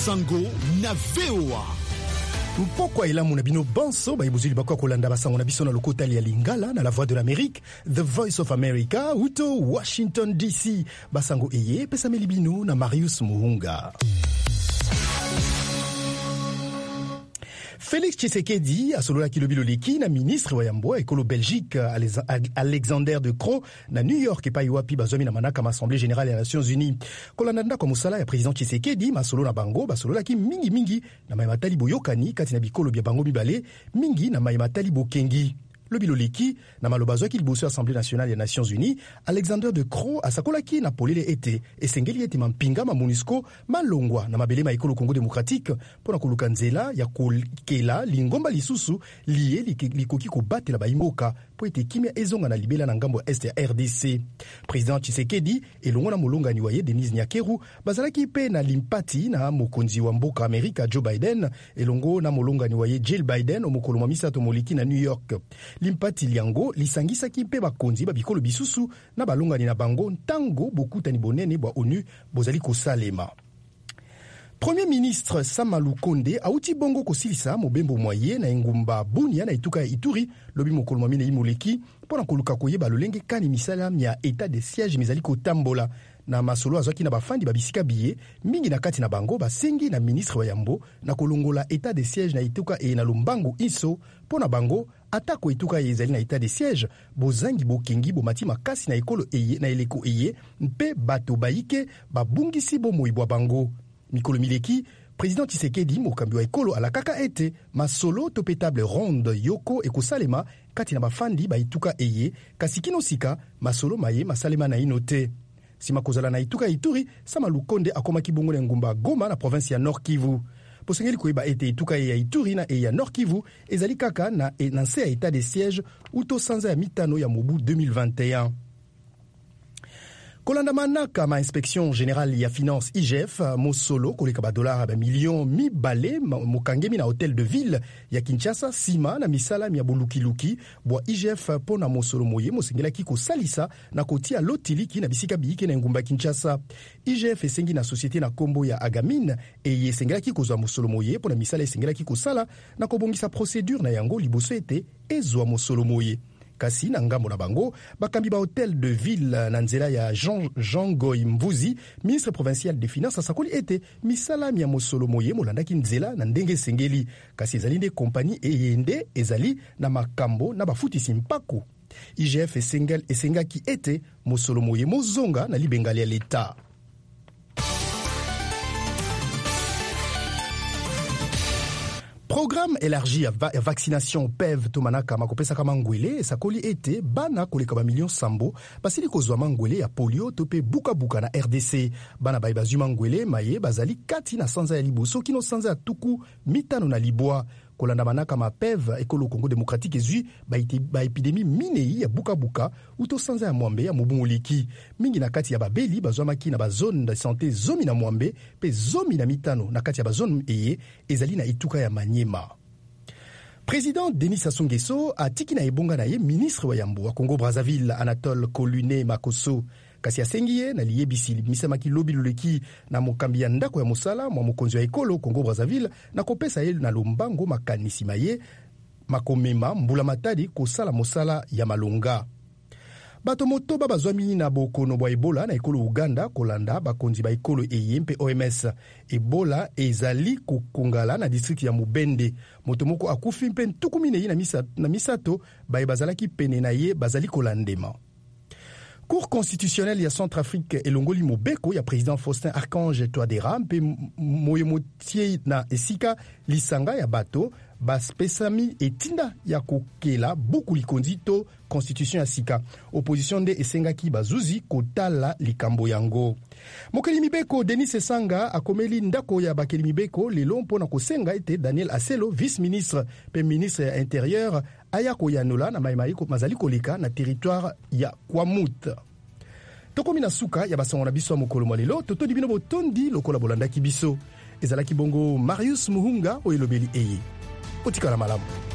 Sango na VOA. Mpokwa elamu na bino banso baibuzili bakwa kolanda basango na biso na lokotali ya Lingala na la Voix de l'Amérique, The Voice of America, uto Washington DC. Basango eye pesameli bino na Marius Muhunga. Félix Tshisekedi asololaki lobilo leki na ministre wa yambo ekolo Belgique Alexander de Croo na New York epai wapi bazwami na manaka ma Assemblée Générale ya Nations Unies. Kolanda ndako mosala ya président Tshisekedi masolo na bango basololaki mingi na mayematali boyokani kati na bikolo bya bango mibale mingi na mayematali bokengi. Lobilo leki na maloba zwaki liboso ya Assemblée Nationale ya Nations Unies, Alexander de Croo asakolaki na polele ete esengeli ete mampinga ma MONUSCO malongwa na mabele ma ekolo Congo démocratique pona koluka nzela ya kolekela lingomba lisusu liye likoki kobatela baimboka po ete kimia ezonga na libela na ngambo ya este ya RDC. Président Tshisekedi elongo na molongani wa ye Denis Nyakeru bazalaki pe na limpati na mokonzi wa mboka Amerika Joe Biden elongo na molongani wa ye Jill Biden omokolo misato moliki na New York. Limpati liango lisangisaki mpe bakonzi babikolo bisusu na balongani na bango ntango bokutani bonene bwa ONU bozali kosalema. Premier ministre Sama Lukonde auti bongo kosilisa mobembo moye na engumba Bunia na ituka ya Ituri lobi mokolo mamine imoleki pona koluka koyeba lolenge kani misala ya état de siège mizali kotambola na masolo azwaki na bafandi babisika biye mingi na kati na bango basengi na ministre wa yambo na kolongola état de siège na ituka e na Lumbango Inso pona bango atako ituka ezali na état de siège bozangi bokengi bomati makasi na ekolo eye na eleko eye mpe bato baike babungisi bomoi bwa bango. Mikolo mileki, président Tshisekedi mokambi wa ekolo alakaka ete masolo to pe table ronde yoko ekosalema kati na bafandi baituka eye kasi kino sika masolo maye masalema na inote. Sima kozala na ituka Ituri, Sama Lukonde akomaki bongo na ngumba Goma na province ya Nord Kivu. Posengeli koyeba ete ituka ya Ituri na ya Nord Kivu ezali kaka na nse ya état de siège uto sanza ya mitano ya mobu 2021. Kolanda manaka ma inspection générale ya finance IGF mosolo koleka ba dollar ba million mi bale mokangemi na hôtel de ville ya Kinshasa sima na misala ya bolukiluki bwa IGF pona mosolo moye mosengela ki ko salisa na kotia lotiliki na bisika biike na ngumba Kinshasa. IGF esengi na société na kombo ya Agamine e yesengela ki kozwa mosolo moye pona misala esengela ki ko sala na kobongisa procédure na yango liboso ete ezwa mosolo moye. Kasi na ngambo na bango bakambi ba hôtel de ville na nzela ya Jean Goy Mvuzi, ministre provincial des finances asakoli ete misala ya mosolo moye molandaki nzela na ndenge sengeli kasi ezali nde kompani eyende ezali na makambo na bafutisi mpako. IGF esengaki ete mosolo moye mozonga na libengali ya l'État. Programme élargi à vaccination PEV tomanaka makopesa kama ngwele sakoli ete bana koleka ba million sambo basili kozwa mangwele ya polio tope buka na RDC bana bai bazuma ngwele maye bazali kati na sanza ya liboso kino sanza ya tuku mitano na libwa kolanda manaka ma PEV ekolo Congo démocratique ezui ba épidémie minei ya buka uto sanza ya mwambe ya mobungoliki mingi na kati ya babeli bazwamaki na ba zone de santé zomi na mwambe pe zomi na mitano na kati ya ba zone eye ezali na ituka ya Manyema. Président Denis Sassou Nguesso atiki na ebonga na ye ministre wa yambo wa Congo Brazzaville Anatole Kolune Makoso kasi asengiye na liyebisi misamaki lobi luleki na mokambi ya ndako ya mosala mwa mokonzi wa ekolo Congo Brazzaville na kopesa ye na Lumbango makanisi maye makomema mbula matadi kosala mosala ya malonga. Bato motoba bazwami na bokono bwa Ebola na ekolo Uganda kolanda bakonzi ba ekolo eyempe OMS. Ebola ezali kokongala na district ya Mubende. Motomoko akufi mpe ntukumine na misato baye bazalaki pene na ye bazali kolandema. Cour constitutionnelle ya Centrafrique elongoli mobeko ya président Faustin Archange Touadéra mpe moyemotie na esika lisanga ya bato baspesami etinda ya kokela buku likonzito constitution ya sika. Opposition nde esengaki bazuzi kotala likambo yango. Mokeli mibeko Denis Esanga akomeli ndako ya bakeli mibeko lelo mpona kosenga ete Daniel Aselo vice-ministre pe ministre ya intérieur aya koyanola na maimaiko mazali koleka na territoire ya Kwamut. Tokomi na suka ya basango na biso mokolo malelo totodi bino botondi lokola bolandaki biso ezalaki bongo Marius Muhunga oyelobeli eye otikala malamu.